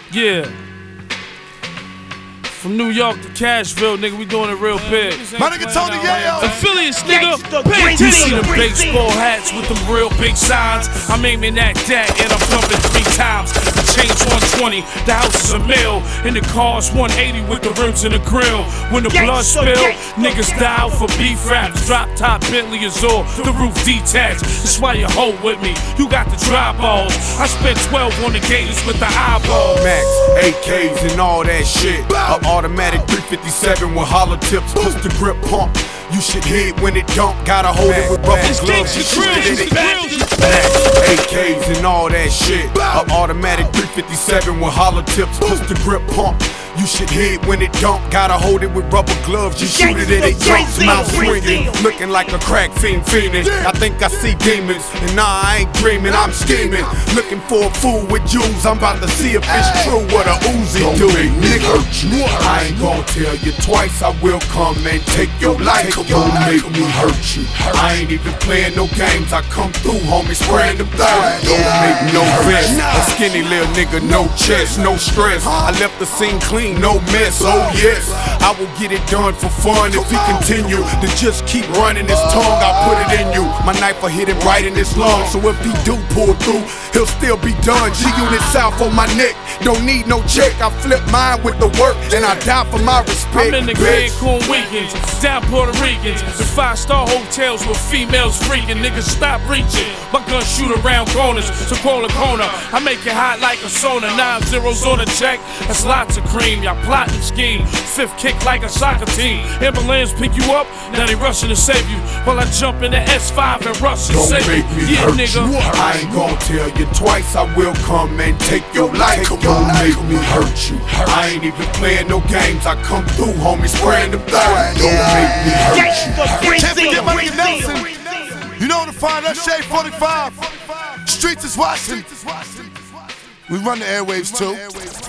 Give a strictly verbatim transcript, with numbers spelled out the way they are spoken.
Yeah. From New York to Cashville, nigga, we doing it real big. My nigga Tony Yayo. Affiliates, nigga, pay attention. You see them baseball hats with them real big signs. I'm aiming at that and I'm pumping three times. The chain's one twenty, the house is a mill, and the car's one eighty with the rims and the grill. When the blood spill, niggas die out for beef raps. Drop top Bentley Azure, the roof detached. That's why you hold with me. You got the dry balls. I spent twelve on the gators with the eyeball. Max, A Ks and all that shit. A automatic three fifty-seven with hollow tips, push the grip pump. You should hit when it don't, gotta hold it with rubber gloves. You shoot it in it. Max, A Ks and all that shit. A automatic three fifty-seven with hollow tips, push the grip pump. You should hit when it don't, gotta hold it with rubber gloves. You shoot it and it jumps, mouth swinging, looking like a crack fiend fiending. I think I see demons, and nah, I ain't dreaming, I'm scheming. Looking for a fool with jewels, I'm about to see if it's true what a Uzi do. Nigga, I ain't gon' tell you twice, I will come and take your life. Don't make me hurt you. I ain't even playing no games, I come through, homie, spraying them thighs. Don't make no vest, a skinny little nigga, no chest, no stress. I left the scene clean, no mess, oh yes. I will get it done for fun if he continue to just keep running his tongue. I put it in you, my knife will hit him right in his lung. So if he do pull through, he'll still be done. G-Unit South on my neck, don't need no check. I flip mine with the work, and I die for my respect. I'm in the Cancun weekends, down Puerto Ricans, the five-star hotels with females freaking. Niggas stop reaching, my gun shoot around corners, so call a corner. I make it hot like a sauna, nine zeros on a check, that's lots of cream. Y'all plot and scheme, fifth kick like a soccer team. Ambulance pick you up, now they rushing to save you, while I jump in the S five and rush and Don't save make you. me Yeah, hurt nigga. you. I ain't gon' tell you twice, I will come and take your life. Don't make me hurt you. I ain't even playing no games, I come through, homie, spraying them thighs. Don't make me hurt you. Can't forget my nigga Nelson. You know where to find us, Shade forty-five. Streets is watching. We run the airwaves too.